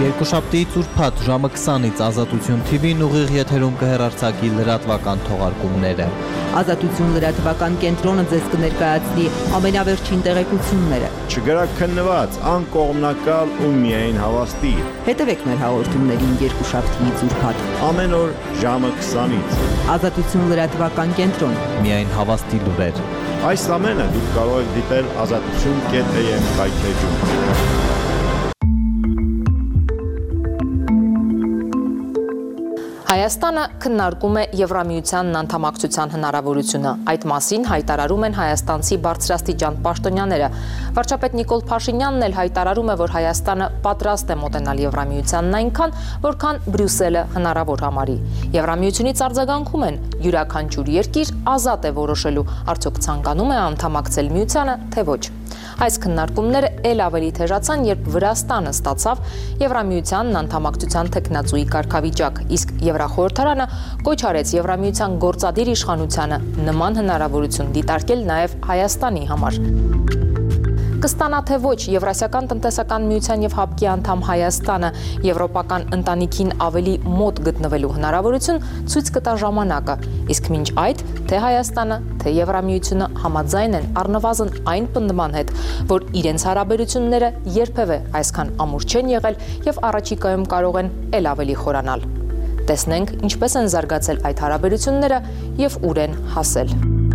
Երկուշաբթիից ուրբաթ ժամը 20-ից Ազատություն TV-ն ուղիղ եթերում կհեռարձակի լրատվական թողարկումները։ Ազատություն լրատվական կենտրոնը ձեզ կներկայացնի ամենավերջին տեղեկությունները։ Չգրաքննված, անկողմնակալ ու միայն հավաստի։ Հետևեք մեր հաղորդումներին երկուշաբթիից ուրբաթ։ Ամեն օր ժամը 20-ից։ Ազատություն լրատվական կենտրոն։ Միայն հավաստի լուրեր։ Այս ամենը դուք կարող եք դիտել azatutun.am կայքեջում։ Հայաստանը քննարկում է Եվրամիությանն անդամակցության հնարավորությունը։ Այդ մասին հայտարարում են հայաստանցի բարձրաստիճան պաշտոնյաները։ Վարչապետ Նիկոլ Փաշինյանն էլ հայտարարում է, որ Հայաստանը պատրաստ է մոտենալ Եվրամիությանն այնքան, որքան Բրյուսելը հնարավոր համարի։ Եվրամիությունից արձագանքում են, յուրաքանչյուր երկիր ազատ է որոշելու, արդյոք ցանկանում է անդամակցել միությանը, թե ոչ։ Այս քննարկումները ել ավելի թեժացան, երբ Վրաստանը ստացավ Եվրամիությանն անդամակցության թեկնածուի կարգավիճակ, իսկ Եվրախորհրդարանը կոչ արեց Եվրամիության գործադիր իշխանությանը նման հնարավորություն դիտարկել նաև Հայաստանի համար։ Կստանա թե ոչ Եվրասիական տնտեսական միության եւ ՀԱԲԿ-ի անդամ Հայաստանը եվրոպական ընտանիքին ավելի մոտ գտնվելու հնարավորություն ցույց կտա ժամանակը, իսկ մինչ այդ թե Հայաստանը, թե Եվրամիությունը համաձայն են առնվազն այն պնդման հետ, որ իրենց հարաբերությունները երբևէ այսքան ամուր չեն եղել եւ առաջիկայում կարող են ել ավելի խորանալ։ Տեսնենք ինչպես են զարգացել այդ հարաբերությունները եւ ուր են հասել։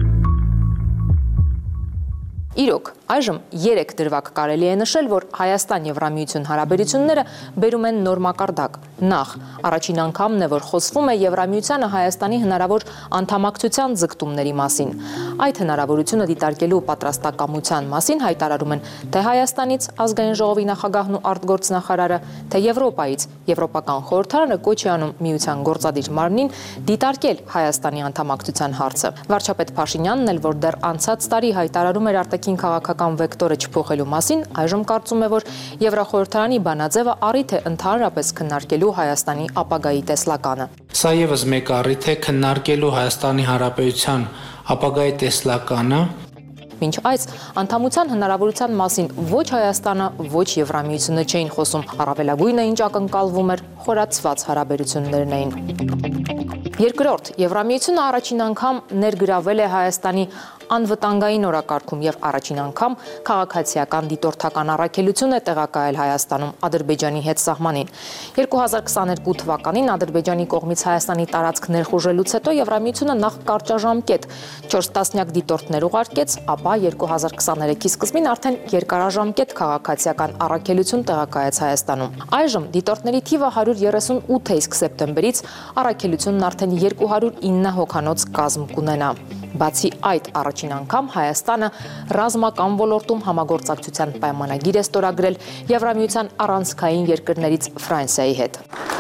Իրոք, այժմ 3 դրվագ կարելի է նշել, որ Հայաստան-Եվրամիություն հարաբերությունները բերում են նոր մակարդակ։ Նախ, առաջին անգամն է, որ խոսվում է Եվրամիությանը Հայաստանի հնարավոր անդամակցության ձգտումների մասին։ Այդ հնարավորությունը դիտարկելու պատրաստակամության մասին հայտարարում են թե Հայաստանից ազգային ժողովի նախագահն ու արտգործնախարարը, թե Եվրոպայից Եվրոպական խորհրդարանը կոչ է անում միության գործադիր մարմնին դիտարկել Հայաստանի անդամակցության հարցը։ Վարչապետ Փաշինյանն էլ, որ դեռ անցած տարի հայտարարում էր արտաքին քաղաքական վեկտորը չփոխելու մասին, այժմ կարծում է, որ Եվրախորհրդարանի բանաձևը առիթ է ընդհանրապես քննարկելու Հայաստանի ապագայի տեսլականը։ Սա եւս մեկ առիթ է քննարկելու Հայաստանի Հանրապետության ապագայի տեսլականը։ Մինչ այս անդամության հնարավորության մասին ոչ Հայաստանը, ոչ Եվրամիությունը չէին խոսում, առավելագույնը ինչ ակնկալվում էր, խորացված հարաբերություններն էին։ Երկրորդ, Եվրամիությունը առաջին անգամ ներգրավել է Հայաստանի անվտանգային օրակարգում եւ առաջին անգամ քաղաքացիական դիտորդական առաքելություն է տեղակայել Հայաստանում Ադրբեջանի հետ սահմանին։ 2022 թվականին Ադրբեջանի կողմից Հայաստանի տարածք ներխուժելուց հետո Եվրամիությունը նախ կարճաժամկետ 4 տասնյակ դիտորդներ ուղարկեց, ապա 2023-ի սկզբին արդեն երկարաժամկետ քաղաքացիական առաքելություն տեղակայեց Հայաստանում։ Այժմ դիտորդների թիվը 138 է, իսկ սեպտեմբերից առաքելությունն արդեն 209 հոգանոց կազմ կունենա։ Բացի այդ, առաջին անգամ Հայաստանը ռազմական ոլորտում համագործակցության պայմանագիր է ստորագրել Եվրամիության առանցքային երկրներից Ֆրանսիայի հետ։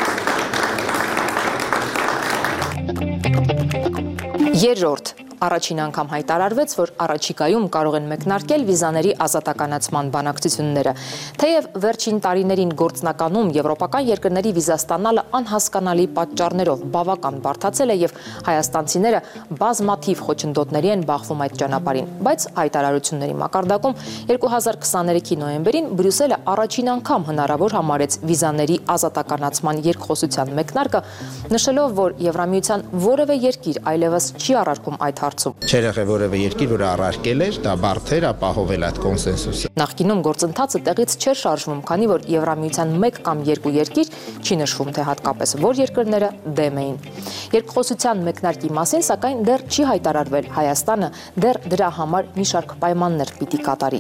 Երրորդ, առաջին անգամ հայտարարվեց, որ առաջիկայում կարող են մեկնարկել վիզաների ազատականացման բանակցությունները։ Թեև վերջին տարիներին գործնականում եվրոպական երկրների վիզա ստանալը անհասկանալի պատճառներով բավական բարդացել է եւ հայաստանցիները բազմաթիվ խոչընդոտների են բախվում այդ ճանապարհին, բայց հայտարարությունների մակարդակում 2023-ի նոյեմբերին Բրյուսելը առաջին անգամ հնարավոր համարեց վիզաների ազատականացման երկխոսության մեկնարկը, նշելով, որ Եվրամիության որևէ երկիր այլևս չի առարկում այդ Չէր եղել որևէ երկիր, որը առարկել էր, դա բարդ էր ապահովել այդ կոնսենսուսը։ Նախկինում գործընթացը տեղից չէր շարժվում, քանի որ Եվրամիության 1 կամ 2 երկիր, չի նշվում թե հատկապես որ երկրները դեմ էին։ Երկխոսության մեկնարկի մասին, սակայն դեռ չի հայտարարվել, Հայաստանը դեռ դրա համար մի շարք պայմաններ պիտի կատարի։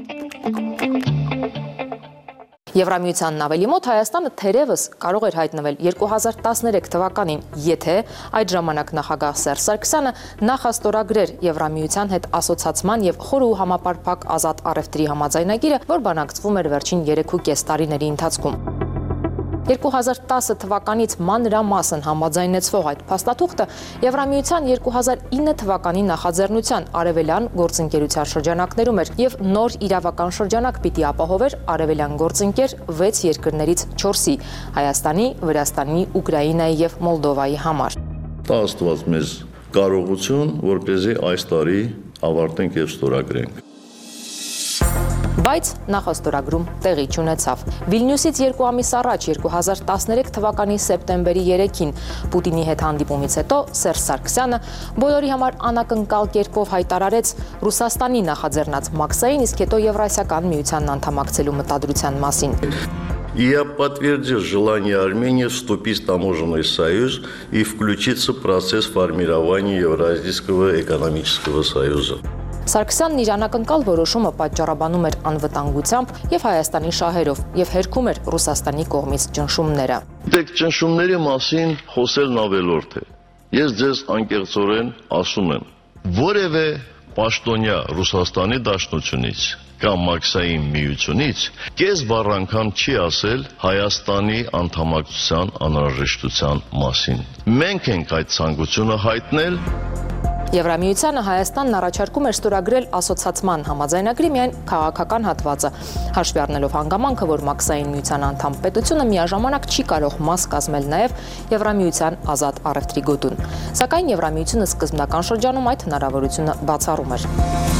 Եվրամիությանն ավելի մոտ Հայաստանը թերևս կարող էր հայտնվել 2013 թվականին, եթե այդ ժամանակ նախագահ Սերժ Սարգսյանը նախաստորագրեր Եվրամիության հետ ասոցացման եւ խոր ու համապարփակ ազատ առևտրի համաձայնագիրը, որ բանակցվում էր վերջին 3.5 տարիների ընթացքում։ 2010 թվականից մանրամասն համաձայնեցվող այդ փաստաթուղթը Եվրամիության 2009 թվականի նախաձեռնության արևելյան գործընկերության շրջանակներում էր եւ նոր իրավական շրջանակ պիտի ապահովեր արևելյան գործընկեր 6 երկրներից 4-ի՝ Հայաստանի, Վրաստանի, Ուկրաինայի եւ Մոլդովայի համար։ Դա ստված մեզ կարողություն, որպեսզի այս տարի ավարտենք եւ ստորագրենք։ Բայց նախաստորագրում տեղի չունեցավ։ Վիլնյուսից 2 ամիս առաջ 2013 թվականի սեպտեմբերի 3-ին Պուտինի հետ հանդիպումից հետո Սերժ Սարգսյանը բոլորի համար անակնկալ կերպով հայտարարեց Ռուսաստանի նախաձեռնած Մաքսային, իսկ հետո Եվրասիական միությանն անդամակցելու մտադրության մասին։ Я подтвердил желание Армении вступить в таможенный союз и включиться в процесс формирования Евразийского экономического союза. Սարգսյանն իր անակնկալ որոշումը պատճառաբանում էր անվտանգությամբ եւ Հայաստանի շահերով եւ հերքում էր Ռուսաստանի կողմից ճնշումները։ Դեք ճնշումների մասին խոսելն ավելորդ է։ Ես ձեզ անկեղծորեն ասում եմ, որևէ պաշտոնյա Ռուսաստանի Դաշնությունից կամ Մաքսային միությունից կես բառ անգամ չի ասել Հայաստանի անդամակցության անհրաժեշտության մասին։ Մենք ենք այդ ցանկությունը հայտնել։ Եվրամիությանը Հայաստանն առաջարկում էր ստորագրել ասոցացման համաձայնագրի միայն քաղաքական հատվածը, հաշվի առնելով հանգամանքը, որ Մաքսային միության անդամ պետությունը միաժամանակ չի կարող մաս կազմել նաև Եվրամիության ազատ առևտրի գոտուն։ Սակայն Եվրամիությունը սկզբնական շրջանում այդ հնարավորությունը բացառում էր։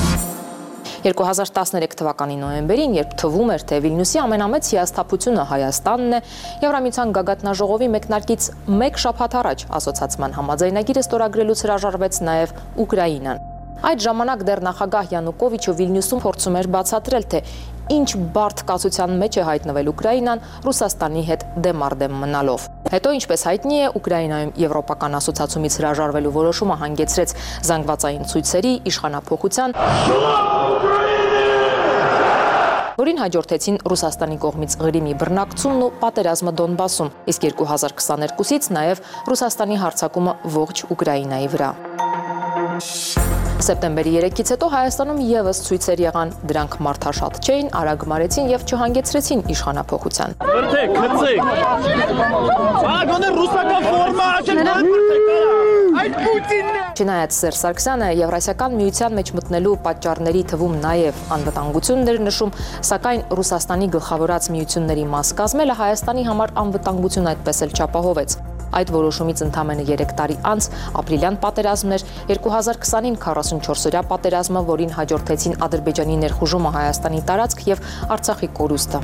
2013 թվականի նոյեմբերին, երբ թվում էր, թե Վիլնյուսի ամենամեծ հիասթափությունը Հայաստանն է, Եվրամիության գագաթնաժողովի մեկնարկից 1 շաբաթ առաջ ասոցացման համաձայնագիրը ստորագրելուց հրաժարվեց նաև Ուկրաինան։ Այդ ժամանակ դեռ նախագահ Յանուկովիչը Վիլնյուսում փորձում էր բացատրել, թե ինչ բարդ կացության մեջ է հայտնվել Ուկրաինան Ռուսաստանի հետ դեմարդեմ մնալով։ Հետո, ինչպես հայտնի է, Ուկրաինայում Եվրոպական ասոցացումից հրաժարվելու որոշումը հանգեցրեց զանգվածային ցույցերի, իշխանափոխության, որին հաջորդեցին Ռուսաստանի կողմից Ղրիմի բռնակցումն ու պատերազմը Դոնբասում, իսկ 2022-ից նաև Ռուսաստանի հարձակումը ողջ Ուկրաինայի վրա։ Սեպտեմբերի 3-ից հետո Հայաստանում եւս ցույցեր եղան, դրանք մարդաշատ չէին, արագ մարեցին եւ չհանգեցրեցին իշխանափոխության։ Բրդեք, քծեք։ Ագոնե ռուսական ֆորմա աչեք, այդ Պուտինն է։ Չնայած Սերժ Սարգսյանը Եվրասիական միության մեջ մտնելու պատճառների թվում նաև անվտանգությունն էր նշում, սակայն Ռուսաստանի գլխավորած միությունների մաս կազմելը Հայաստանի համար անվտանգություն այդպես էլ չապահովեց։ Այդ որոշումից ընդամենը 3 տարի անց ապրիլյան պատերազմն էր, 2020-ին 44-օրյա պատերազմը, որին հաջորդեցին Ադրբեջանի ներխուժումը Հայաստանի տարածք եւ Արցախի կորուստը։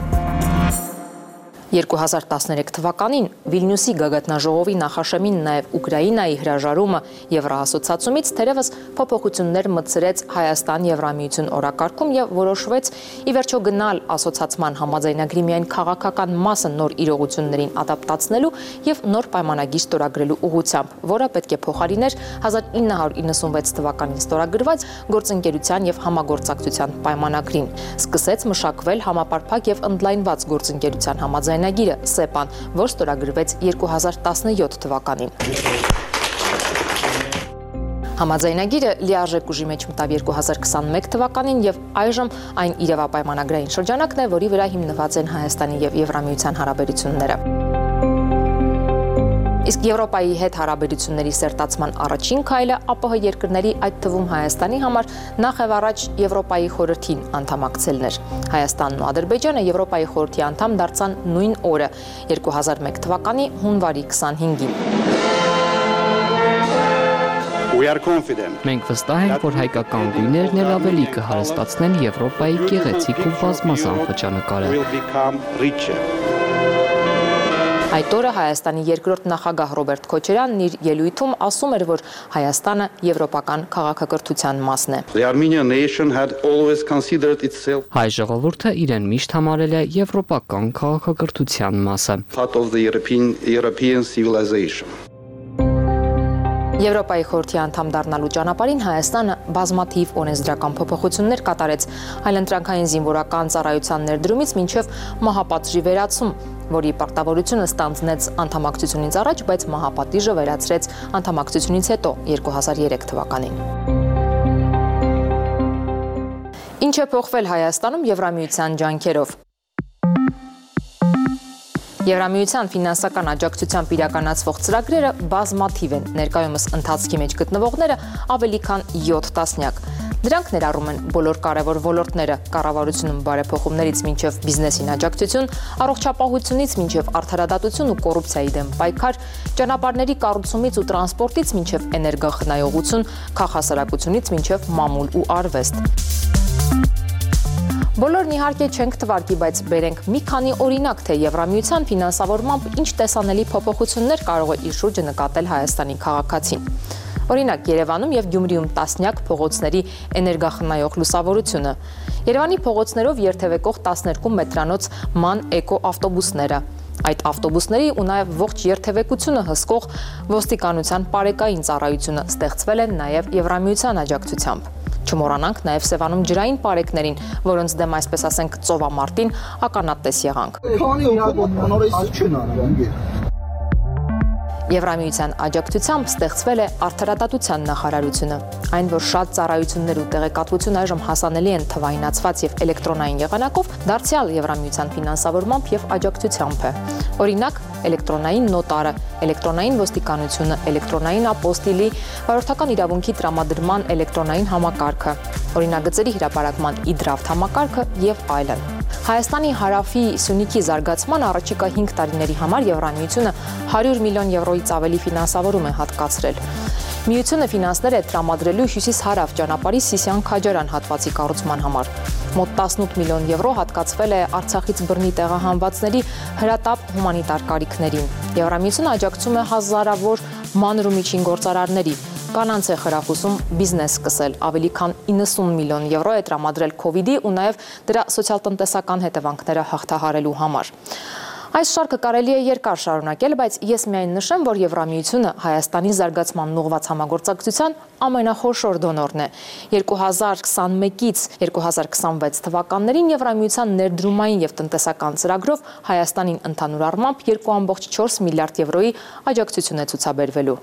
2013 թվականին Վիլնյուսի գագաթնաժողովի նախաշեմին նաև Ուկրաինայի հրաժարումը Եվրոասոցացումից թերևս փոփոխություններ մտցրեց Հայաստան-Եվրամիություն օրակարգում եւ որոշվեց ի վերջո գնալ ասոցացման համաձայնագրի միայն քաղաքական մասը նոր իրողություններին ադապտացնելու եւ նոր պայմանագիր ստորագրելու ուղղությամբ, որը պետք է փոխարիներ 1996 թվականին ստորագրված գործընկերության եւ համագործակցության պայմանագրին։ Սկսեց մշակվել համապարփակ եւ ընդլայնված գործընկերության համաձայնագիրը ՍԵՊԱ-ն, որ ստորագրվեց 2017 թվականին։ Համաձայնագիրը լիարժեք ուժի մեջ մտավ 2021 թվականին եւ այժմ այն իրավապայմանագրային շրջանակն է, որի վրա հիմնված են Հայաստանի եւ Եվրամիության հարաբերությունները։ Իսկ Եվրոպայի հետ հարաբերությունների սերտացման առաջին քայլը ԱՊՀ երկրների, այդ թվում Հայաստանի համար նախ եւ առաջ Եվրոպայի խորհրդին անդամակցելն էր։ Հայաստանն ու Ադրբեջանը Եվրոպայի խորհրդի անդամ դարձան նույն օրը 2001 թվականի հունվարի 25-ին։ Մենք վստահ ենք, որ հայկական գույներն էլ ավելի կհարստացնեն Եվրոպայի գեղեցիկ ու բազմազան խճանկարը։ Այդ օրը Հայաստանի երկրորդ նախագահ Ռոբերտ Քոչարյանն իր ելույթում ասում էր, որ Հայաստանը եվրոպական քաղաքակրթության մասն է։ Հայ ժողովուրդը իրեն միշտ համարել է եվրոպական քաղաքակրթության մասը։ Եվրոպայի խորհրդի անդամ դառնալու ճանապարհին Հայաստանը բազմաթիվ օրենսդրական փոփոխություններ կատարեց, այլընտրանքային զինվորական ծառայության ներդրումից մինչև մահապատժի վերացում, որի պարտավորությունը ստանձնեց անդամակցությունից առաջ, բայց մահապատիժը վերացրեց անդամակցությունից հետո 2003 թվականին։ Ինչ է փոխվել Հայաստանում Եվրամիության ջանքերով։ Եվրամիության ֆինանսական աջակցությամբ իրականացվող ծրագրերը բազմաթիվ են, ներկայումս ընթացքի մեջ գտնվողները ավելի քան 7 տասնյակ։ Դրանք ներառում են բոլոր կարևոր ոլորտները՝ կառավարությունում բարեփոխումներից մինչև բիզնեսին աջակցություն, առողջապահությունից մինչև արդարադատություն ու կոռուպցիայի դեմ պայքար, ճանապարհների կառուցումից ու տրանսպորտից մինչև էներգախնայողություն, քաղաքասարակությունից մինչև մամուլ ու արվեստ։ Բոլորն իհարկե չենք թվարկի, բայց բերենք մի քանի օրինակ, թե Եվրամիության ֆինանսավորմամբ ինչ տեսանելի փոփոխություններ կարող է իր շուրջը նկատել Հայաստանի քաղաքացին։ Օրինակ Երևանում եւ Գյումրիում տասնյակ փողոցների էներգախնայող լուսավորությունը, Երևանի փողոցներով երթևեկող 12 մետրանոց ման էկո ավտոբուսները, այդ ավտոբուսների ու նաեւ ողջ երթևեկությունը հսկող ոստիկանության պարեկային ծառայությունը ստեղծվել են նաեւ Եվրամիության աջակցությամբ։ Չմոռանանք նաեւ Սևանում ջրային պարեկներին, որոնց դեմ, այսպես ասենք, ծովամարտին ականատես եղանք։ Եվրամիության աջակցությամբ ստեղծվել է արդարադատության նախարարությունը, այն որ շատ ծառայություններ ու տեղեկատվություն այժմ հասանելի են թվայնացված եւ էլեկտրոնային եղանակով, դարձյալ Եվրամիության ֆինանսավորմամբ եւ աջակցությամբ է։ Օրինակ, էլեկտրոնային նոտարը, էլեկտրոնային ոստիկանությունը, էլեկտրոնային ապոստիլի, վարորդական իրավունքի տրամադրման էլեկտրոնային համակարգը, օրինագծերի հրապարակման e-draft համակարգը եւ այլն։ Հայաստանի հարավի Սյունիքի զարգացման առաջիկա 5 տարիների համար Եվրամիությունը 100 միլիոն եվրոյից ավելի ֆինանսավորում է հատկացրել։ Միությունը ֆինանսներ է տրամադրելու հյուսիս-հարավ ճանապարհի Սիսիան-Քաջարան հատվածի կառուցման համար։ Մոտ 18 միլիոն եվրո հատկացվել է Արցախից բռնի տեղահանվածների հրատապ հումանիտար կարիքներին։ Եվրամիությունը աջակցում է հազարավոր մանր ու միջին գործարարների։ Կանանց է խրախուսում բիզնես սկսել, ավելի քան 90 միլիոն եվրո է տրամադրել COVID-ի ու նաև դրա սոցիալ-տնտեսական հետևանքները հաղթահարելու համար։ Այս շարքը կարելի է երկար շարունակել, բայց ես միայն նշեմ, որ Եվրամիությունը Հայաստանի զարգացմանն ուղղված համագործակցության ամենախոշոր դոնորն է։ 2021-ից 2026 թվականներին Եվրամիության ներդրումային եւ տնտեսական ծրագրով Հայաստանին ընդհանուր առմամբ 2.4 միլիարդ եվրոյի աջակցություն է ցուցաբերվելու։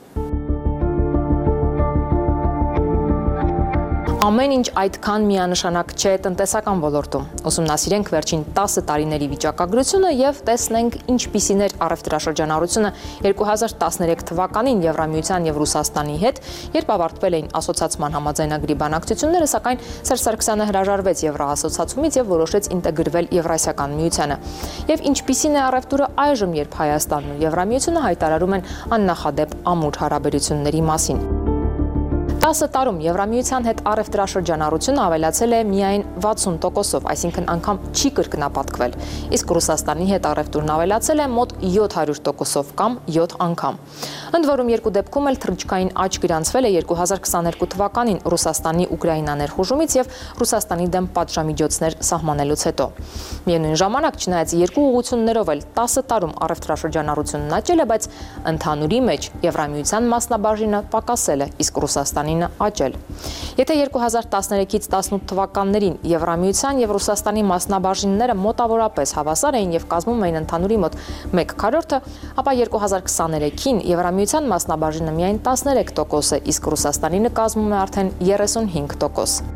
Ամեն ինչ այդքան միանշանակ չէ տնտեսական ոլորտում։ Ուսումնասիրենք վերջին 10 տարիների վիճակագրությունը եւ տեսնենք ինչպիսին էր առևտրաշրջանառությունը 2013 թվականին Եվրամիության եւ Ռուսաստանի հետ, երբ ավարտվել էին ասոցիացման համաձայնագրի բանակցությունները, սակայն Սերժ Սարգսյանը հրաժարվեց Եվրոասոցիացումից եւ որոշեց ինտեգրվել Եվրասիական միությանը։ Եվ ինչպիսին է առևտուրը այժմ, երբ Հայաստանն ու Եվրամիությունը հայտարարում են աննախադեպ ամուր հարաբերությունների մասին։ 10 տարում Եվրամիության հետ առևտրաշրջանառությունը ավելացել է միայն 60%-ով, այսինքն անգամ չի կրկնապատկվել, իսկ Ռուսաստանի հետ առևտուրն ավելացել է մոտ 700%-ով կամ 7 անգամ։ Ընդ որում երկու դեպքում էլ թռչքային աճ գրանցվել է 2022 թվականին Ռուսաստանի Ուկրաինա ներխուժումից եւ Ռուսաստանի դեմ պատժամիջոցներ սահմանելուց հետո։ Միևնույն ժամանակ, չնայած երկու ուղղություններով էլ 10 տարում առևտրաշրջանառությունն աճել է, բայց ընդհանուրի մեջ Եվրամիության մասնաբաժինը պակասել է, իսկ Ռուսաստանի աճել։ Եթե 2013-ից 18 թվականներին Եվրամիության եւ Ռուսաստանի մասնաբաժինները մոտավորապես հավասար էին եւ կազմում էին ընդհանուրի մոտ 1/4, ապա 2023-ին Եվրամիության մասնաբաժինը միայն 13% է, իսկ Ռուսաստանինը կազմում է արդեն 35%։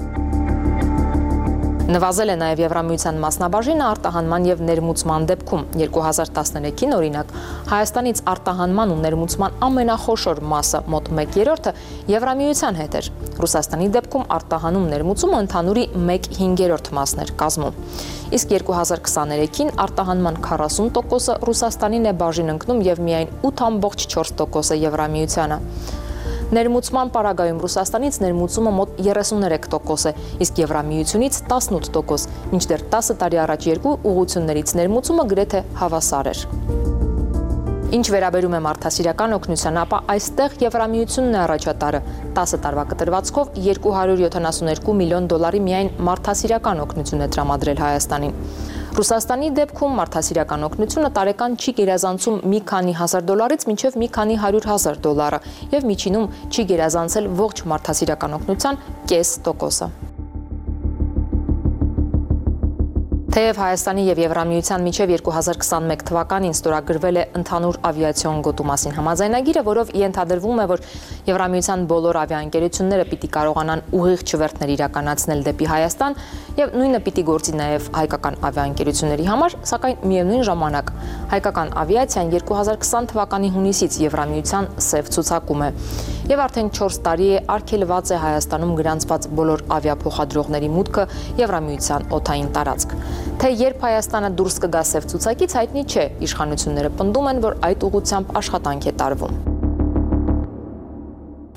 Նվազել է նաև Եվրամիության մասնաբաժինը արտահանման եւ ներմուծման դեպքում։ 2013-ին օրինակ Հայաստանից արտահանման ու ներմուծման ամենախոշոր մասը մոտ 1/3-ը Եվրամիության հետ էր։ Ռուսաստանի դեպքում արտահանում ներմուծումը ընդհանուրի 1/5 մասն էր կազմում։ Իսկ 2023-ին արտահանման 40%-ը Ռուսաստանին է բաժին ընկնում եւ միայն 8.4%-ը Եվրամիությանը։ Ներմուծման պարագայում Ռուսաստանից ներմուծումը մոտ 33% է, իսկ Եվրամիությունից 18%, մինչդեռ 10 տարի առաջ երկու ուղղություններից ներմուծումը գրեթե հավասար էր։ Ինչ վերաբերում է մարդասիրական օգնության, ապա այստեղ Եվրամիությունն է առաջատարը։ 10 տարվա կտրվածքով 272 միլիոն դոլարի միայն մարդասիրական օգնություն է տրամադրել Հայաստանին։ Ռուսաստանի դեպքում մարդասիրական օգնությունը տարեկան չի գերազանցում մի քանի հազար դոլարից մինչև մի քանի 100,000 դոլարը եւ միջինում չի գերազանցել ողջ մարդասիրական օգնության 0.5%-ը։ Թեև Հայաստանի եւ Եվրամիության միջև 2021 թվականին ստորագրվել է ընդհանուր ավիացիոն գոտու մասին համաձայնագիրը, որով ենթադրվում է, որ Եվրամիության բոլոր ավիաընկերությունները պիտի կարողանան ուղիղ չվերթներ իրականացնել դեպի Հայաստան եւ նույնը պիտի գործի նաեւ հայկական ավիաընկերությունների համար, սակայն միևնույն ժամանակ հայկական ավիացիան 2020 թվականի հունիսից Եվրամիության սև ցուցակում է եւ արդեն 4 տարի է արգելված է Հայաստանում գրանցված բոլոր ավիափոխադրողների մուտքը Եվրամիության օդային տարածք։ Թե երբ Հայաստանը դուրս կգա սև ցուցակից, հայտնի չէ, իշխանությունները պնդում են, որ այդ ուղղությամբ աշխատանք է տարվում։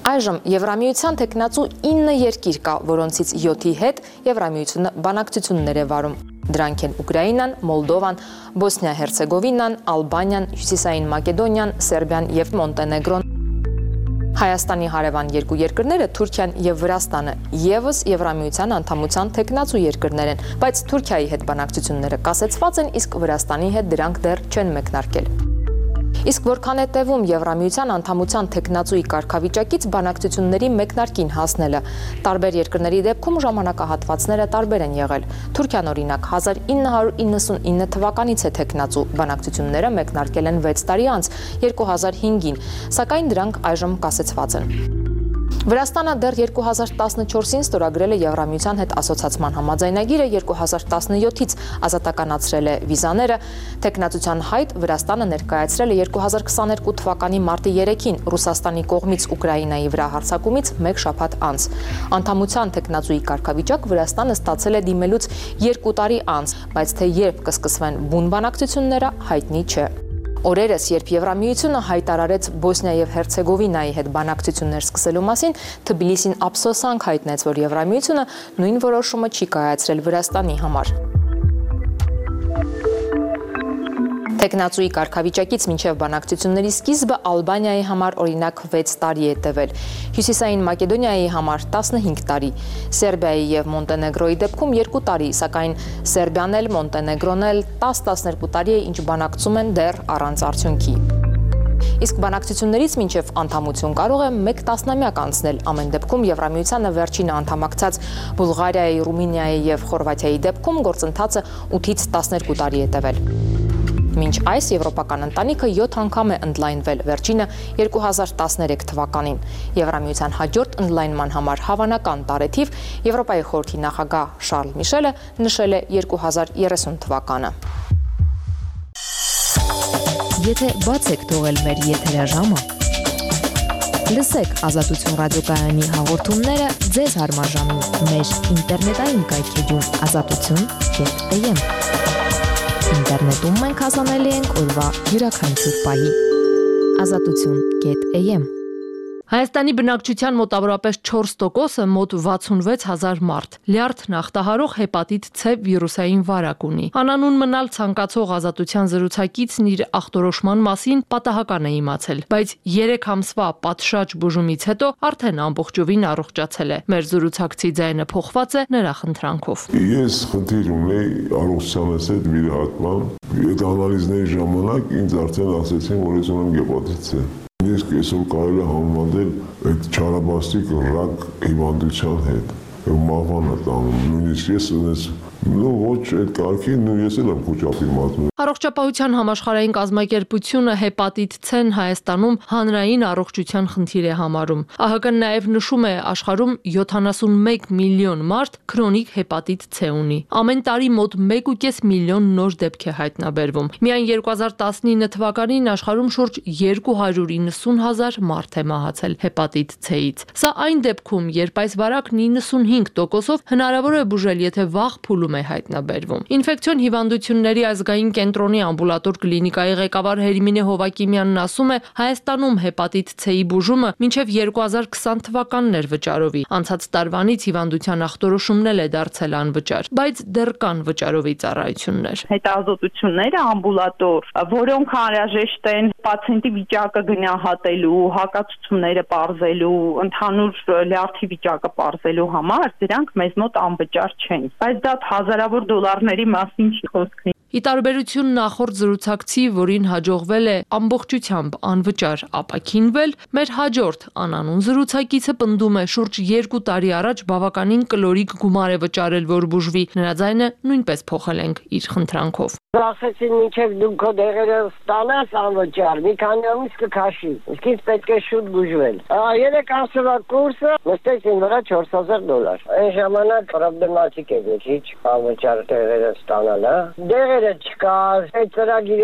Այժմ Եվրամիության տեխնացու 9 երկիր կա, որոնցից 7-ի հետ Եվրամիությունը բանակցություններ է վարում։ Դրանք են Ուկրաինան, Մոլդովան, Բոսնիա-Հերցեգովինան, Ալբանիան, Հյուսիսային Մակեդոնիան, Սերբիան եւ Մոնտենեգրոն։ Հայաստանի հարևան երկու երկրները Թուրքիան եւ Վրաստանը եւս Եվրամիության անդամության տեխնացու երկրներ են, բայց Թուրքիայի հետ բանակցությունները կասեցված են, իսկ Վրաստանի հետ դրանք դեռ չեն մեկնարկել։ Իսկ որքան է տևում Եվրամիության անդամության տեխնացուի կարգավիճակից բանակցությունների մեկնարկին հասնելը, տարբեր երկրների դեպքում ժամանակահատվածները տարբեր են եղել։ Թուրքիան օրինակ 1999 թվականից է տեխնացու, բանակցությունները մեկնարկել են 6 տարի անց, 2005-ին, սակայն դրանք այժմ կասեցված են։ Վրաստանը դեռ 2014-ին ստորագրել է Եվրամիության հետ ասոցացման համաձայնագիրը, 2017-ից ազատականացրել է վիզաները, տեխնացության հայտ Վրաստանը ներկայացրել է 2022 թվականի մարտի 3-ին Ռուսաստանի կողմից Ուկրաինայի վրա հարձակումից 1 շաբաթ անց։ Անդամության տեխնացուի կարգավիճակ Վրաստանը ստացել է դիմելուց 2 տարի անց, բայց թե երբ կսկսվեն բուն բանակցությունները, հայտնի չէ։ Օրերս, երբ Եվրամիությունը հայտարարեց Բոսնիա եւ Հերցեգովինայի հետ բանակցություններ սկսելու մասին, Թբիլիսին ափսոսանք հայտնեց, որ Եվրամիությունը նույն որոշումը չի կայացրել Վրաստանի համար։ Տեխնացուի կարգավիճակից մինչև բանակցությունների սկիզբը Ալբանիայի համար օրինակ 6 տարի է տևել, Հյուսիսային Մակեդոնիայի համար 15 տարի, Սերբիայի եւ Մոնտենեգրոյի դեպքում 2 տարի, սակայն Սերբիան էլ Մոնտենեգրոն էլ 10-12 տարի է, ինչ բանակցում են դեռ առանց արդյունքի։ Իսկ բանակցություններից մինչև անդամություն կարող է 1 տասնամյակ անցնել, ամեն դեպքում Եվրամիությանը վերջինը անդամակցած Բուլղարիայի, Ռումինիայի եւ Խորվաթիայի դեպքում գործընթացը 8-ից 12 տարի է տևել։ Մինչ այս եվրոպական ընտանիքը 7 անգամ է ընդլայնվել, վերջինը 2013 թվականին։ Եվրամիության հաջորդ ընդլայնման համար հավանական տարեթիվ Եվրոպայի խորհրդի նախագահ Շարլ Միշելը նշել է 2030 թվականը։ Եթե բաց եք թողել մեր եթերաժամը, լսեք Ազատություն ռադիոկայանի հաղորդումները ձեզ հարմար ժամին մեր ինտերնետային կայքեջում azatutun.am։ Ինտերնետում մենք հասանելի ենք օրվա յուրաքանչյուր պահի։ azatutun.am։ Հայաստանի բնակչության մոտավորապես 4%-ը մոտ 66,000 մարդ լյարդ ախտահարող հեպատիտ C վիրուսային վարակ ունի։ Անանուն մնալ ցանկացող ազատության զրուցակիցն իր ախտորոշման մասին պատահական է իմացել, բայց 3 ամսվա պատշաճ բուժումից հետո արդեն ամբողջովին առողջացել է։ Մեր զրուցակցի ձայնը փոխված է նրա խնդրանքով։ Ես խնդիր ունեի առողջությանս հետ վիրահատման։ Այդ անալիզների ժամանակ ինձ արդեն ասեցին, որ ես ունեմ հեպատիտ C։ Ես այսօր կարելի է համեմատել այդ չարաբաստիկ ռակ հիվանդության հետ, մահվան է տանում, նույնիսկ ես ունես ոչ այդ կարգին, ես էլ եմ խոճապի մատնում։ Առողջապահության համաշխարհային կազմակերպությունը հեպատիտ C-ն Հայաստանում հանրային առողջության խնդիր է համարում։ ԱՀԿ-ն նաև նշում է, աշխարհում 71 միլիոն մարդ քրոնիկ հեպատիտ C ունի։ Ամեն տարի մոտ 1.5 միլիոն նոր դեպք է հայտնաբերվում։ Միայն 2019 թվականին աշխարհում շուրջ 290,000 մարդ է մահացել հեպատիտ C-ից։ Սա այն դեպքում, երբ այս վարակն 95%-ով հնարավոր է բուժել, եթե վաղ փուլում է հայտնաբերվում։ Ինֆեկցիոն հիվանդությունների ազգային կենտրոնի ամբուլատոր կլինիկայի ղեկավար Հերմինե Հովակիմյանն ասում է, Հայաստանում հեպատիտ C-ի բուժումը մինչև 2020 թվականն էր վճարովի։ Անցած տարվանից հիվանդության ախտորոշումն է դարձել անվճար, բայց դեռ կան վճարովի ծառայություններ։ Հետազոտությունները ամբուլատոր, որոնք անհրաժեշտ են պացիենտի վիճակը գնահատելու, հակացությունները պարզելու, ընդհանուր լյարդի վիճակը պարզելու համար, դրանք մեզ մոտ անվճար չեն։ Բայց դա հազարավոր դոլարների մասին չի խոսքը։ Ի տարբերություն նախորդ զրուցակցի, որին հաջողվել է ամբողջությամբ անվճար ապաքինվել, մեր հաջորդ անանուն զրուցակիցը պնդում է շուրջ 2 տարի առաջ բավականին կլորիկ գումար է վճարել, որ բուժվի։ Նրա ձայնը նույնպես փոխել ենք իր խնդրանքով։ Ասեցին մինչև դու քո դեղերը ստանաս անվճար, մի քանի ամիս կքաշի, իսկ ինձ պետք է շուտ բուժվել։ 3 ամսվա կուրսը նստեցին վրա $4,000։ Այն ժամանակ պրոբլեմատիկ էր, քիչ անվճար դեղերը ստանալը։ Դեղերը չկար, այդ ծրագիրը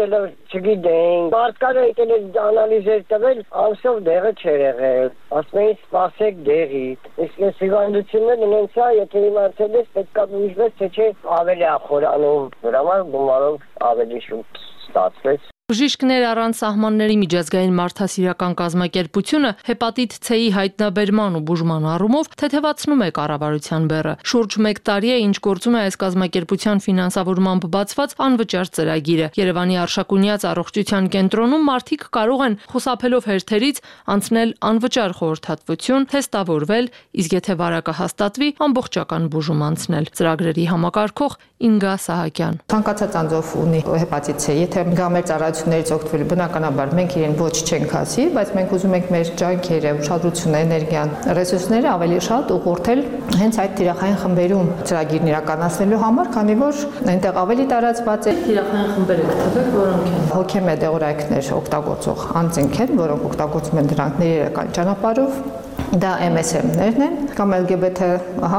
չգիտեին։ Մարդկանը եկել է անալիզեր տվել, ամսով դեղը չէր եղել։ Ասում էին սպասեք դեղի։ Իսկ այս հիվանդությունները ունենց է, եթե իմացել ես, պետք է բուժվես, թե չէ ավելի ախորանում։ Դրա համար գումարով ավելի շուտ ստացվեց։ Բժիշկներ առանց սահմանների միջազգային մարդասիրական կազմակերպությունը հեպատիտ C-ի հայտնաբերման ու բուժման առումով թեթևացնում է կառավարության բեռը։ Շուրջ 1 տարի է, ինչ գործում է այս կազմակերպության ֆինանսավորմամբ բացված անվճար ծրագիրը։ Երևանի Արշակունյաց առողջության կենտրոնում մարդիկ կարող են խուսափելով հերթերից անցնել անվճար խորհրդատվություն, թեստավորվել, իսկ եթե վարակը հաստատվի, ամբողջական բուժում անցնել։ Ծրագրերի համակարգող Ինգա Սահակյան։ Ցանկացած անձով ունի հեպատիտ C, եթե գամեր ծառայություններից օգտվելու բնականաբար մենք իրեն ոչ չենք ասի, բայց մենք ուզում ենք մեր ջանքերը, ուշադրությունը, էներգիան, ռեսուրսները ավելի շատ ուղղորդել հենց այդ թիրախային խմբերում ծրագիրն իրականացնելու համար, քանի որ այնտեղ ավելի տարածված է թիրախային խմբերը գտնվեք, որոնք են հոգեմեդեղորայքներ օգտագործող անձինք են, որոնք օգտագործում են դրանք ներերական ճանապարհով։ Դա MSM-ներն են կամ LGBT,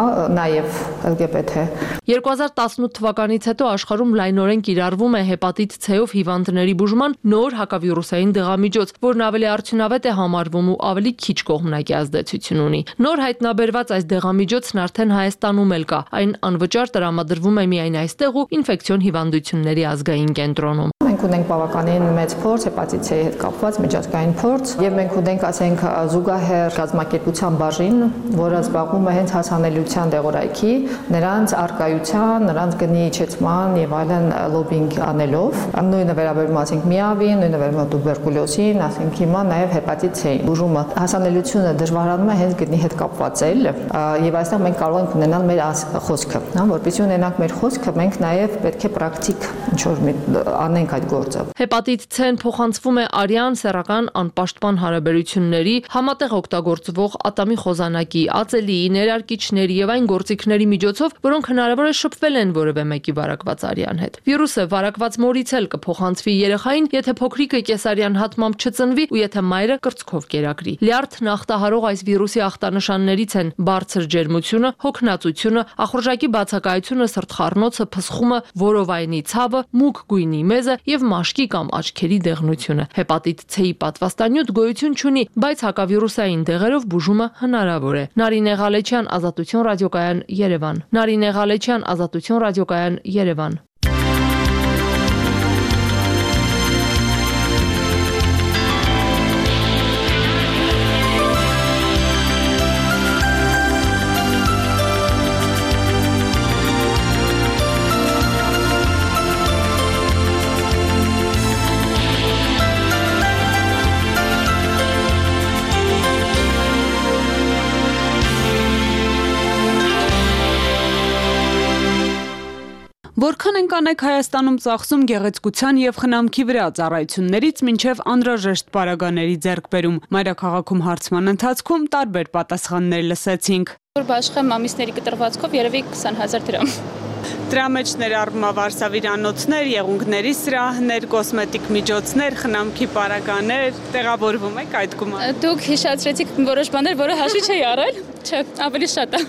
նաև LGBT։ 2018 թվականից հետո աշխարհում լայնորեն կիրառվում է հեպատիտ C-ով հիվանդների բուժման նոր հակավիրուսային դեղամիջոց, որն ավելի արդյունավետ է համարվում ու ավելի քիչ կողմնակի ազդեցություն ունի։ Նոր հայտնաբերված այս դեղամիջոցն արդեն Հայաստանում էլ կա։ Այն անվճար տրամադրվում է միայն այստեղ ու ինֆեկցիոն հիվանդությունների ազգային կենտրոնում։ Մենք ունենք բավականին մեծ փորձ հեպատիտ C-ի հետ կապված միջազգային փորձ, եւ մենք ունենք, ասենք, զուգահեռ կազմակերպության բաժին, որը զբաղվում է հենց հասանելիության դեղորայքի, նրանց արկայության, նրանց գնի իջեցման եւ այլն լոբինգ անելով։ Նույնը վերաբերում ասենք միավին, նույնը վերաբերում տուբերկուլոզին, ասենք հիմա նաեւ հեպատիտ C-ին։ Բուժումը հասանելիությունը դժվարանում է հենց գնի հետ կապված էլ, եւ այստեղ մենք կարող ենք ունենալ մեր խոսքը, որպեսզի ունենանք մեր խոսքը, մենք նաեւ պետք է պրակտիկ ինչ-որ անենք այդ գործը։ Հեպատիտ C-ն փոխանցվում է արյան, սեռական, անպաշտպան հարաբերությունների, համատեղ օգտագործվող ատամի խոզանակի, ածելի, ներարկիչների եւ այն գործիքների միջոցով, որոնք հնարավոր է շփվել են որևէ մեկի վարակված արյան հետ։ Վիրուսը վարակված մորից էլ կփոխանցվի երեխային, եթե փոքրիկը կեսարյան հատմամբ չծնվի ու եթե մայրը կրծքով կերակրի։ Լյարդ նախտահարող այս վիրուսի ախտանշաններից են բարձր ջերմությունը, հոգնածությունը, ախորժակի բացակայությունը, սրտխառնոցը, փսխումը, որովայնի ցավը, մուգ գույնի մեզը եւ մաշկի կամ աչքերի դեղնությունը։ Հեպատիտ C-ի պատվաստանյութ գոյություն չունի, բայց հակավիրուսային դեղերով բուժումը հնարավոր է։ Նարինե Ղալեչյան, Ազատություն ռադիոկայան, Երևան։ Նարինե Ղալեչյան, Ազատություն ռադիոկայան, Երևան։ Որքան են կանայք Հայաստանում ծախսում գեղեցկության եւ խնամքի վրա ծառայություններից մինչեւ անհրաժեշտ պարագաների ձեռքբերում։ Մայրաքաղաքում հարցման ընթացքում տարբեր պատասխաններ լսեցինք։ Որ բաշխեմ ամիսների կտրվածքով երևի 20,000 դրամ։ Դրա մեջ ներառվում է վարսավիրանոցներ, եղունգների սրահներ, կոսմետիկ միջոցներ, խնամքի պարագաներ, տեղավորվում եք այդ գումարը։ Դուք հիշեցրեցիք որոշ բաներ, որը հաշվի չի առել։ Չէ, ավելի շատ է։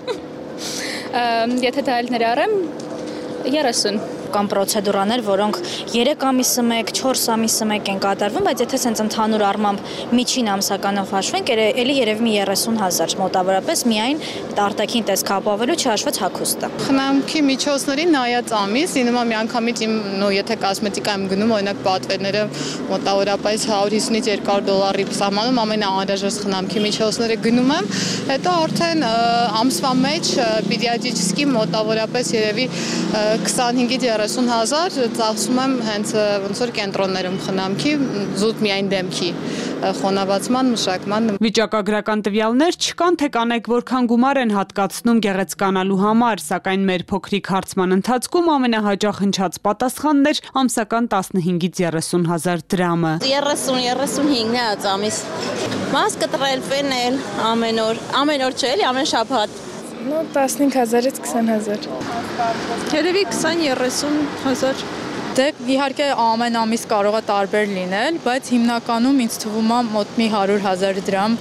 Եթե դա էլ ներառեմ 30 կամ պրոցեդուրաներ, որոնք 3 ամիսը մեկ, 4 ամիսը մեկ են կատարվում, բայց եթե սենց ընդհանուր առմամբ միջին ամսականով հաշվենք, էլի երևի մի 30,000 մոտավորապես միայն արտաքին տեսք ապավելու չհաշված հագուստը։ Խնամքի միջոցներին նայած ամիս, ինձ միանգամից իմ, եթե կոսմետիկա եմ գնում, օրինակ պատվերները մոտավորապես 150-ից 200 դոլարի սահմանում ամենաանհրաժեշտ խնամքի միջոցները գնում եմ, հետո արդեն ամսվա մեջ պեդիատրիչսկի մոտավորապես երևի 25-ից 30,000 ծախսում եմ հենց ոնց որ կենտրոններում խնամքի, զուտ միայն դեմքի խոնավացման, մշակման։ Վիճակագրական տվյալներ չկան, թե կանայք որքան գումար են հատկացնում գեղեցկանալու համար, սակայն մեր փոքրիկ հարցման ընթացքում ամենահաճախ հնչած պատասխանն էր ամսական 15-ից 30,000 դրամը։ 30-35-ն է ամիս։ Մաս կտրել, ֆենել, ամեն օր չէ, էլի ամեն շաբաթ։ 15,000-ից 20,000։ Երևի 20-30,000։ Դե իհարկե ամեն ամիս կարող է տարբեր լինել, բայց հիմնականում ինձ թվում է մոտ մի 100,000 դրամ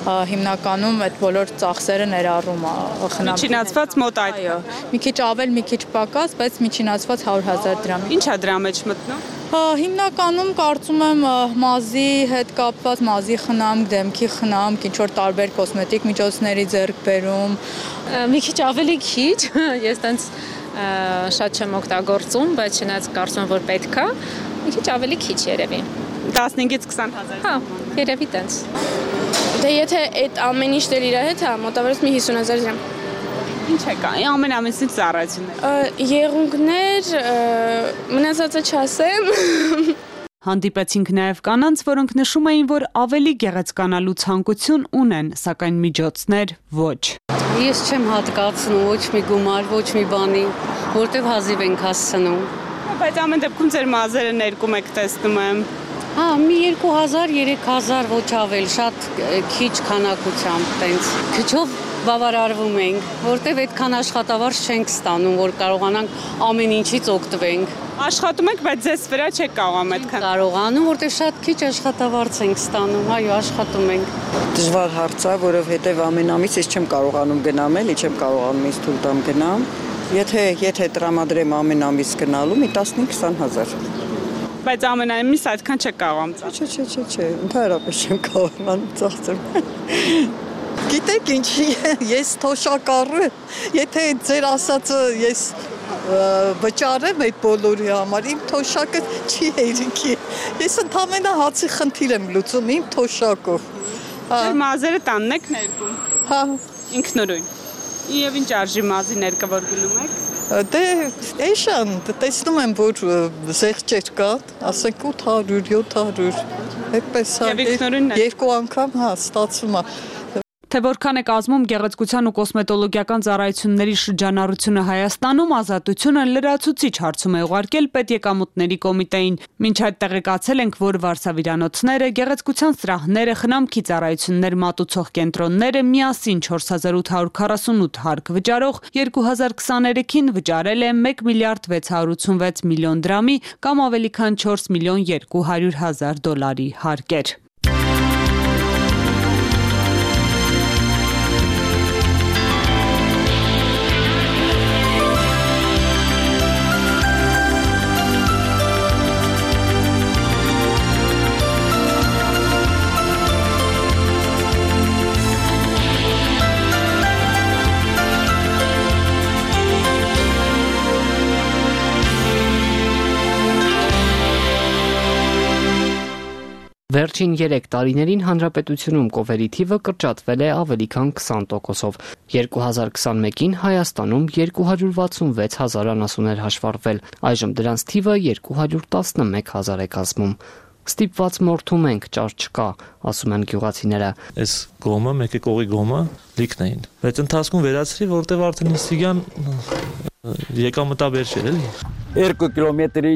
հիմնականում այդ բոլոր ծախսերը ներառում է խնամքի։ Միջինացված մոտ այդ։ Այո, մի քիչ ավել, մի քիչ պակաս, բայց միջինացված 100,000 դրամ։ Ինչ է դրա մեջ մտնում։ Հիմնականում կարծում եմ մազի հետ կապված մազի խնամք, դեմքի խնամք, ինչ որ տարբեր կոսմետիկ միջոցների ձեռքբերում։ Մի քիչ ավելի քիչ, ես տենց շատ չեմ օգտագործում, բայց չնայած կարծում եմ, որ պետք է, մի քիչ ավելի քիչ երևի։ 15-ից 20,000։ Հա, երևի տենց։ Դե եթե այդ ամեն ինչ դեր իր հետ, հա, մոտավորապես մի 50,000 դրամ։ Ինչ է կա, ամեն ամիսից ծառայություններ։ Եղունգներ, մնացածը չասեմ։ Հանդիպեցինք նաև կանանց, որոնք նշում էին, որ ավելի գեղեցկանալու ցանկություն ունեն, սակայն միջոցներ ոչ։ Ես չեմ հատկացնում ոչ մի գումար, ոչ մի բանի, որտեվ հազիվ ենք հասցնում։ Բայց ամեն դեպքում ձեր մազերը ներկում եք տեսնում եմ։ Հա, մի 2000, 3000 ոչ ավել, շատ քիչ քանակությամբ տենց։ Քիչով բավարարվում ենք, որտեվ այդքան աշխատավարձ չենք ստանում, որ կարողանանք ամեն ինչից օգտվենք։ Աշխատում եք, բայց ձեզ վրա չեք կարողանում այդքան։ Կարողանում, որտեվ շատ քիչ աշխատավարձ ենք ստանում, այո, աշխատում ենք։ Դժվար հարց է, որովհետև ամեն ամիս ես չեմ կարողանում գնամ, էլի չեմ կարողանում ինձ թույլ տամ գնամ։ Եթե տրամադրեմ ամեն ամիս գնալու, մի 15-20,000։ Բայց ամեն ամիս այդքան չեք կարողանում։ Չէ, ընդհանրապես չեմ կարողանում ծախսել։ Գիտեք ինչ, ես թոշակառու, եթե ձեր ասածը ես վճարեմ այդ բոլորի համար, իմ թոշակը չի հերիքի։ Ես ընդամենը հացի խնդիր եմ լուծում իմ թոշակով։ Ձեր մազերը տանն եք ներկում։ Հա, ինքնուրույն։ Եվ ինչ արժի մազի ներկը որ գնում եք։ Դե էշան, դեսնում եմ, որ զեղչեր կա, ասենք 800, 700, այդպես երկու անգամ ստացվում է։ Թե որքան է կազմում գեղեցկության ու կոսմետոլոգիական ծառայությունների շրջանառությունը Հայաստանում, Ազատությունը լրացուցիչ հարցում է ուղարկել պետեկամուտների կոմիտեին։ Մինչ այդ տեղեկացել ենք, որ վարսավիրանոցները, գեղեցկության սրահները, խնամքի ծառայություններ մատուցող կենտրոնները միասին 4848 հարկ վճարող 2023-ին վճարել է 1 միլիարդ 686 միլիոն դրամի կամ ավելի քան 4 միլիոն 200 հազար դոլարի հարկեր։ Վերջին 3 տարիներին հանրապետությունում կովերի թիվը կրճատվել է ավելի քան 20%-ով։ 2021-ին Հայաստանում 266 հազար անասուններ հաշվառվել, այժմ դրանց թիվը 211 հազար է կազմում։ Ստիպված մորթում ենք, ճար չկա, ասում են գյուղացիները։ Այս գոմը, մեկը կողի գոմը լիքն էին, բայց ընթացքում վերացրի, որտեղ արդեն Իսիգյան եկամտաբեր չէր, էլի։ 2 կիլոմետրի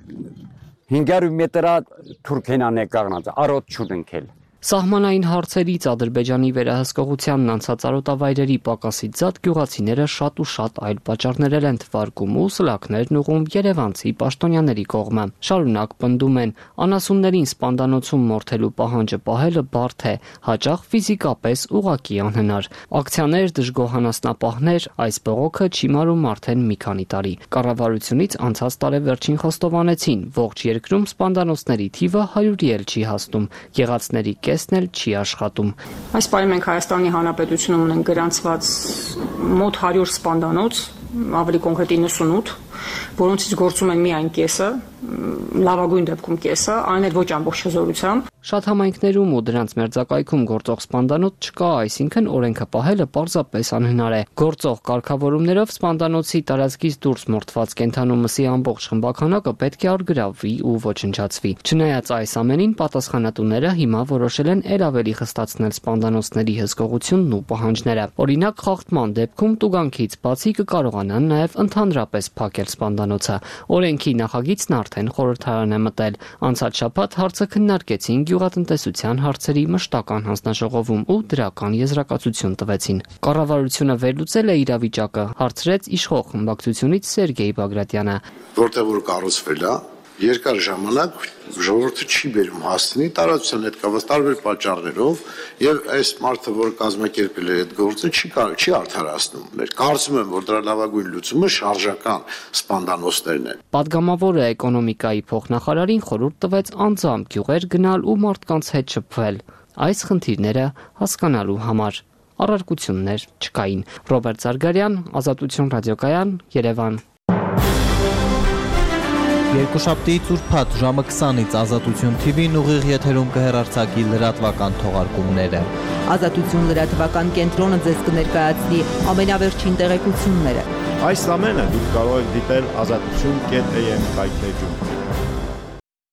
500 մետրա Թուրքենան է կանգնած, արոտ չունենք էլ։ Սահմանային հարցերից Ադրբեջանի վերահսկողությանն անցած արոտավայրերի պակասից զատ գյուղացիները շատ ու շատ այլ պատճառներ են թվարկում ու սլաքներն ուղում երևանցի պաշտոնյաների կողմը։ Շարունակ պնդում են, անասուններին սպանդանոցում մորթելու պահանջը պահելը բարդ է, հաճախ ֆիզիկապես ուղղակի անհնար։ Ակցիաներ, դժգոհ այս բողոքը չի մարում արդեն մի քանի տարի։ Կառավարությունից անցած տարեվերջին խոստովանեցին, ողջ երկրում սպանդանոցների թիվը 100-ի էլ չի հասնում, եղածների կեսն էլ չի աշխատում։ Այս պահին մենք Հայաստանի Հանրապետությունում ունենք գրանցված մոտ 100 սպանդանոց, ավելի կոնկրետ 98, որոնցից գործում են միայն կեսը, լավագույն դեպքում կեսը, այն էլ ոչ ամբողջ հզորությամբ։ Շատ համայնքներում ու դրանց մերձակայքում գործող սպանդանոց չկա, այսինքն օրենքը պահելը պարզապես անհնար է։ Գործող կարգավորումներով սպանդանոցի տարածքից դուրս մորթված կենդանու մսի ամբողջ խմբականակը պետք է արգրավվի ու ոչնչացվի։ Չնայած այս ամենին, պատասխանատուները հիմա որոշել են ել ավելի խստացնել սպանդանոցների հսկողությունն ու պահանջները։ Օրինակ, խախտման դեպքում տուգանքից բացի կկարողանան նաև ընդհանրապես փակել սպանդանոցը։ Օրենքի նախագիծն արդեն խորհրդարան է մտել։ Անցած շաբաթ հարցը քննարկեցին գյուղատնտեսության հարցերի մշտական հանձնաժողովում ու դրական եզրակացություն տվեցին։ Կառավարությունը վերլուծել է իրավիճակը, հարցրեց իշխող խմբակցությունից Սերգեյ Բագրատյանը։ Որտեղ որ կառուցվել է, երկար ժամանակ ժողովուրդը չի բերում հասցնի տարածության հետ կապված տարբեր պատճառներով եւ այս մարդը, որ կազմակերպել է այդ գործը, չի արդարացնում։ Կարծում եմ, որ դրա լավագույն լուծումը շարժական սպանդանոցներն են։ Պատգամավորը էկոնոմիկայի փոխնախարարին խորհուրդ տվեց անձամբ գյուղեր գնալ ու մարդկանց հետ շփվել այս խնդիրները հասկանալու համար։ Առարկություններ չկային։ Ռոբերտ Զարգարյան, Ազատություն ռադիոկայան, Երևան։ Երկուշաբթի ծուրփաթ ժամը 20-ից Ազատություն TV-ն ուղիղ եթերում կհեռարձակի լրատվական թողարկումները։ Ազատություն լրատվական կենտրոնը ձեզ կներկայացնի ամենավերջին տեղեկությունները։ Այս ամենը դուք կարող եք դիտել azatutun.am կայքէջում։